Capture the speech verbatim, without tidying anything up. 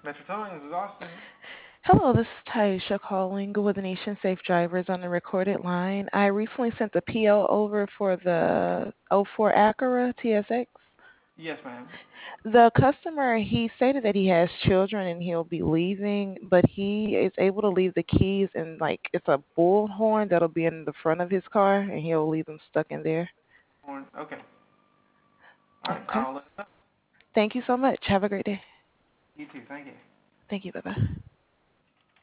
Metro Towing, this is Austin. Hello, this is Taisha calling with Nation Safe Drivers on the recorded line. I recently sent the P O over for the oh 04 Acura T S X. Yes, ma'am. The customer, he stated that he has children and he'll be leaving, but he is able to leave the keys in like it's a bullhorn that'll be in the front of his car and he'll leave them stuck in there. Morning. Okay. All right. Okay. I'll let you know. Thank you so much. Have a great day. You too. Thank you. Thank you. Bye bye.